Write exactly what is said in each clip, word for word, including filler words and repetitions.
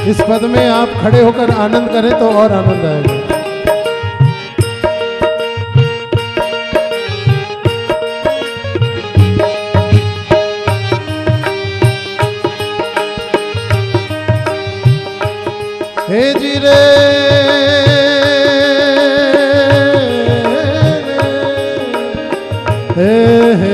इस पद में आप खड़े होकर आनंद करें तो और आनंद आएगा। हे जी रे हे हे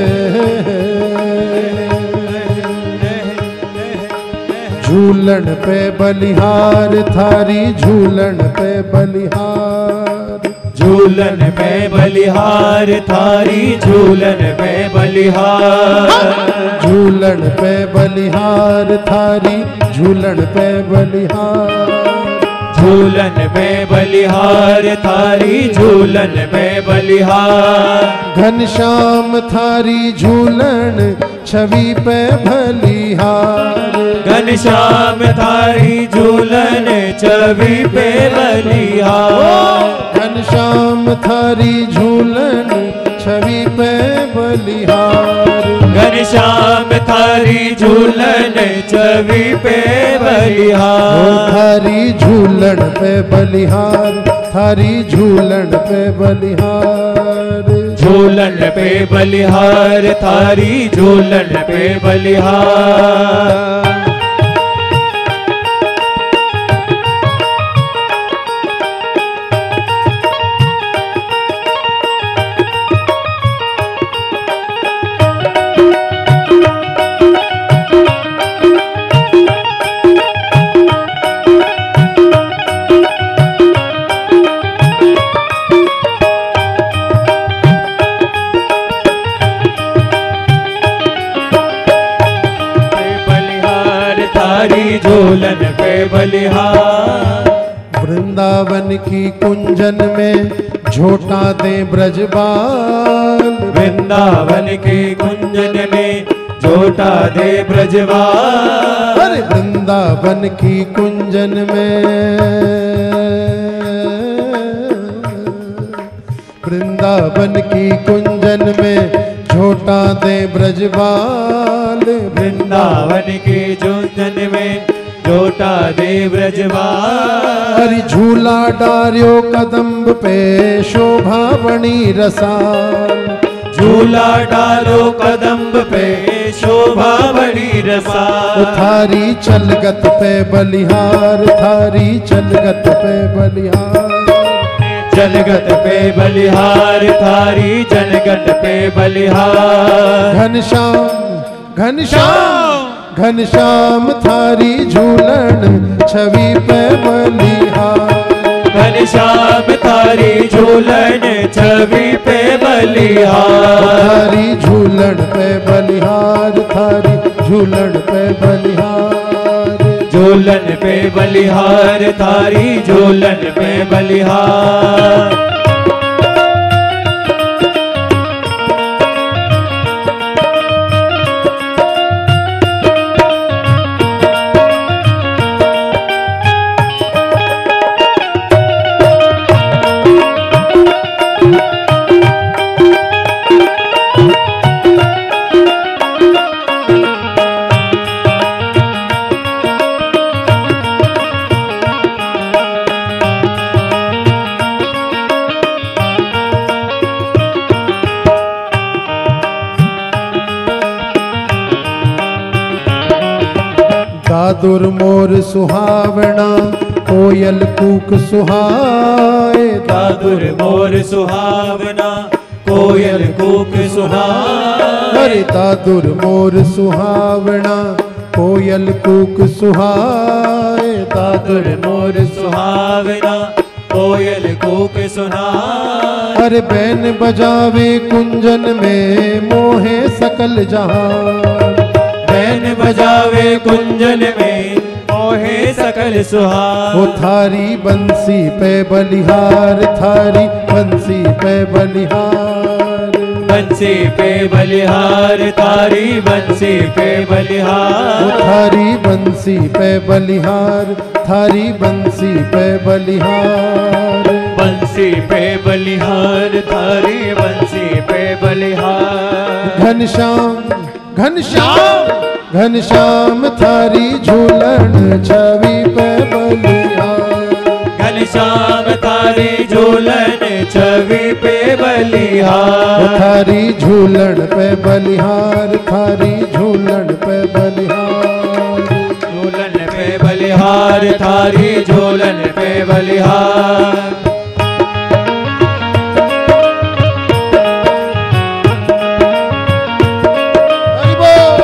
झूलन पे बलिहार थारी झूलन पे बलिहार झूलन पे बलिहार थारी झूलन पे बलिहार झूलन पे बलिहार थारी झूलन पे बलिहार झूलन पे बलिहार थारी झूलन पे बलिहार घनश्याम थारी झूलन छवि पे बलिहार घनश्याम थारी झूलन छवि पे बलिहार घनश्याम थारी झूलन छवि पे बलिहार घनश्याम थारी झूलन छवि पे बलिहार थारी झूलन पे बलिहार थारी झूलन पे बलिहार झूलन पे बलिहार थारी झूलन पे बलिहार झूलन पे बलिहार वृंदावन की कुंजन में झोटा दे ब्रजबाल वृंदावन के कुंजन में झोटा दे ब्रजबाल अरे वृंदावन की कुंजन में वृंदावन की कुंजन में झोटा दे ब्रजबाल वृंदावन के कुंजन में झोटा दे ब्रजबाल हरि झूला डार्यो कदम्ब पे शोभा बणी रसाल झूला डालो कदम्ब पे शोभा बड़ी रसाल थारी चलगत पे बलिहार थारी चलगत पे बलिहार जनगत पे बलिहार थारी जनगत पे बलिहार घनश्याम घनश्याम घनश्याम थारी झूलन छवि पे बलिहार घनश्याम थारी झूलन छवि पे बलिहार थारी झूलन पे बलिहार थारी झूलन पे बलिहार झूलन पे बलिहार थारी झूलन पे बलिहार दादुर मोर सुहावना कोयल कूक सुहाए दादुर मोर सुहावना कोयल कूक सुहाए अरे दादुर मोर सुहावना कोयल कूक सुहाए दादुर मोर सुहावना कोयल कूक सुहाए अरे बैन बजावे कुंजन में मोहे सकल जहान बैन बजावे कुंजन में मोहे सकल सुहाग वो थारी बंसी पे बलिहार थारी बंसी पे बलिहार बंसी पे बलिहार थारी बंसी पे बलिहार वो थारी बंसी पे बलिहार थारी बंसी पे बलिहार बंसी पे बलिहार थारी बंसी पे बलिहार घनश्याम घनश्याम घनश्याम थारी झूलन छवि पे थारी झूलन छवि पे बलिहार। थारी झूलन पे बलिहार, थारी झूलन पे बलिहार। झूलन पे बलिहार, थारी झूलन पे बलिहार। हरि बोल।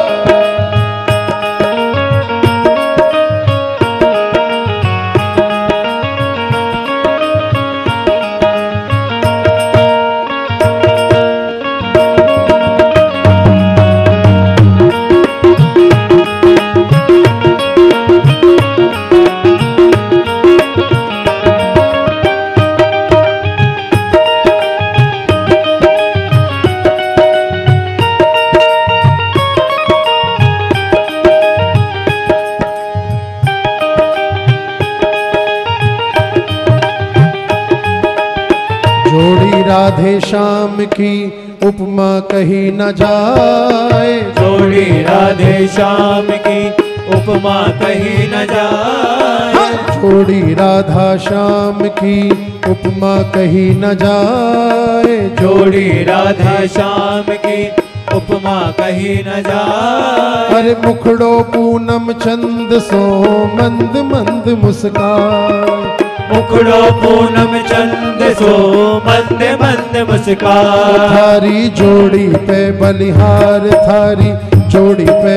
जोड़ी राधे श्याम की उपमा कही न जाए। जोड़ी राधे श्याम की उपमा कही न जाए। जोड़ी राधा श्याम की उपमा कही न जाए। जोड़ी राधा श्याम की उपमा कही न जाए। अरे मुखड़ो पूनम चंद सो मंद मंद मुस्कान। मुखड़ो पूनम चंद सो मंद मंद मुस्कान। थारी जोड़ी पे बलिहार, थारी जोड़ी पे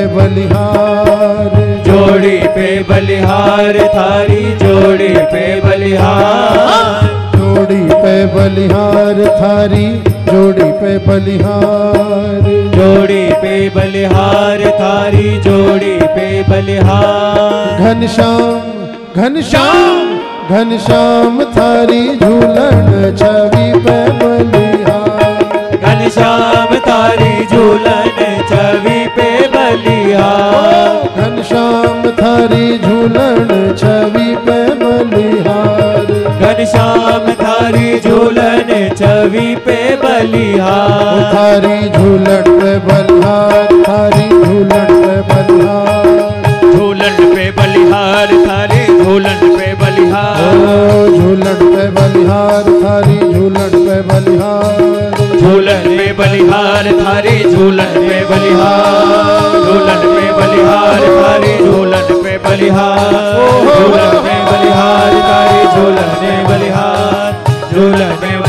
बलिहार। जोड़ी पे बलिहार, थारी जोड़ी पे बलिहार। जोड़ी पे बलिहार, थारी जोड़ी पे बलिहार। जोड़ी पे बलिहार, थारी जोड़ी पे बलिहार। घनश्याम घनश्याम घनश्याम थारी झूलन छवि पे बलिहार। घनश्याम थारी झूलन छवि पे बलिहार। घनश्याम थारी झूलन छवि पे बलिहार। घनश्याम थारी झूलन छवि पे बलिहार। थारी झूलन पे बलिहार, थारी झूलन पे बलिहार। झूलन पे बलिहार, थारी झूलन पे बलिहार। ओ झूलन पे बलिहार, थारी झूलन पे बलिहार। झूलन पे बलिहार, थारी झूलन पे बलिहार। झूलन पे बलिहार, थारी झूलन पे बलिहार। झूलन पे बलिहार, थारी झूलन पे बलिहार। झूलन पे